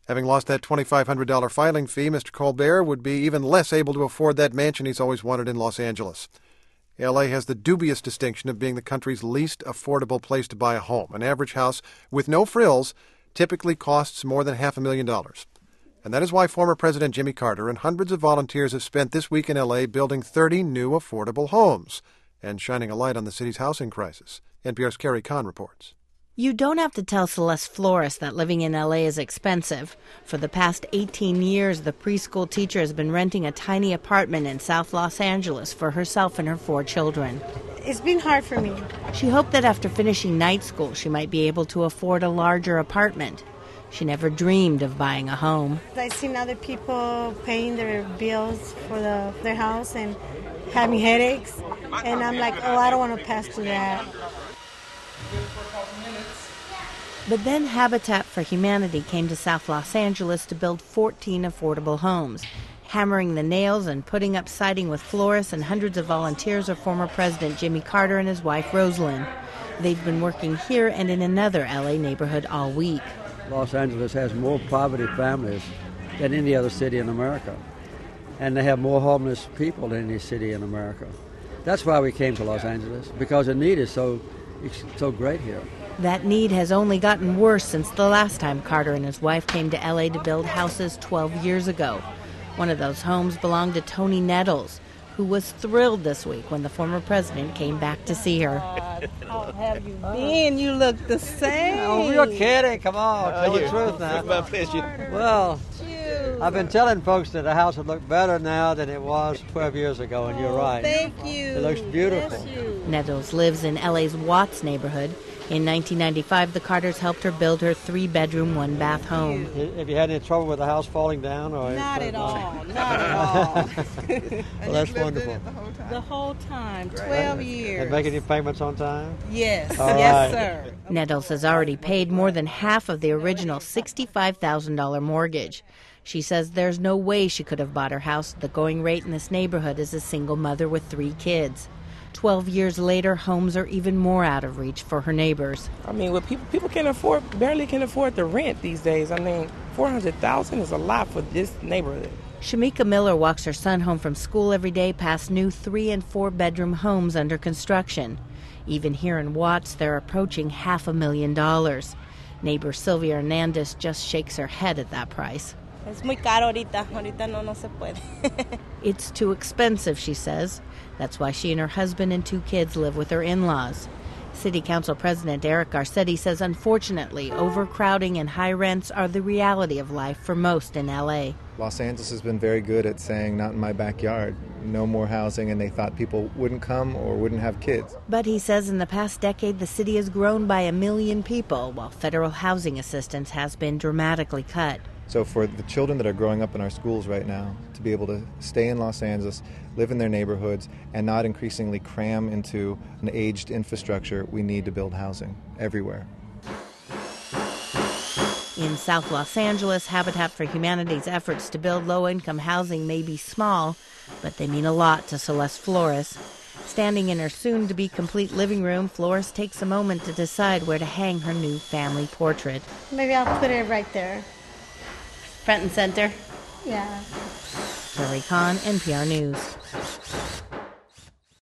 Having lost that $2,500 filing fee, Mr. Colbert would be even less able to afford that mansion he's always wanted in Los Angeles. L.A. has the dubious distinction of being the country's least affordable place to buy a home. An average house with no frills typically costs more than $500,000. And that is why former President Jimmy Carter and hundreds of volunteers have spent this week in L.A. building 30 new affordable homes and shining a light on the city's housing crisis. NPR's Carrie Kahn reports. You don't have to tell Celeste Flores that living in L.A. is expensive. For the past 18 years, the preschool teacher has been renting a tiny apartment in South Los Angeles for herself and her 4 children. It's been hard for me. She hoped that after finishing night school, she might be able to afford a larger apartment. She never dreamed of buying a home. I've seen other people paying their bills for their house and having headaches. And I'm like, I don't want to pass through that. But then Habitat for Humanity came to South Los Angeles to build 14 affordable homes. Hammering the nails and putting up siding with Flores and hundreds of volunteers are former President Jimmy Carter and his wife Rosalind. They've been working here and in another L.A. neighborhood all week. Los Angeles has more poverty families than any other city in America. And they have more homeless people than any city in America. That's why we came to Los Angeles, because the need is so great here. That need has only gotten worse since the last time Carter and his wife came to L.A. to build houses 12 years ago. One of those homes belonged to Tony Nettles, who was thrilled this week when the former president came back to see her. How have you been? You look the same. Oh, you're kidding. Come on, tell the truth now. It's my pleasure. Well, I've been telling folks that the house would look better now than it was 12 years ago, and you're right. Thank you. It looks beautiful. Nettles lives in L.A.'s Watts neighborhood. In 1995, the Carters helped her build her 3-bedroom, 1-bath home. Have you had any trouble with the house falling down? Not at all. Not at all. Well, that's wonderful. The whole time, 12 years. And making your payments on time? Yes. All yes, right. sir. Nettles has already paid more than half of the original $65,000 mortgage. She says there's no way she could have bought her house at the going rate in this neighborhood as a single mother with 3 kids. 12 years later, homes are even more out of reach for her neighbors. I mean, what people barely can afford the rent these days. I mean, $400,000 is a lot for this neighborhood. Shamika Miller walks her son home from school every day past new 3- and 4-bedroom homes under construction. Even here in Watts, they're approaching $500,000. Neighbor Sylvia Hernandez just shakes her head at that price. Es muy caro ahorita. Ahorita no se puede. It's too expensive, she says. That's why she and her husband and 2 kids live with her in-laws. City Council President Eric Garcetti says, unfortunately, overcrowding and high rents are the reality of life for most in L.A. Los Angeles has been very good at saying, not in my backyard, no more housing, and they thought people wouldn't come or wouldn't have kids. But he says in the past decade, the city has grown by 1 million people, while federal housing assistance has been dramatically cut. So for the children that are growing up in our schools right now, to be able to stay in Los Angeles, live in their neighborhoods, and not increasingly cram into an aged infrastructure, we need to build housing everywhere. In South Los Angeles, Habitat for Humanity's efforts to build low-income housing may be small, but they mean a lot to Celeste Flores. Standing in her soon-to-be-complete living room, Flores takes a moment to decide where to hang her new family portrait. Maybe I'll put it right there. Front and center? Yeah. Carrie Kahn, NPR News.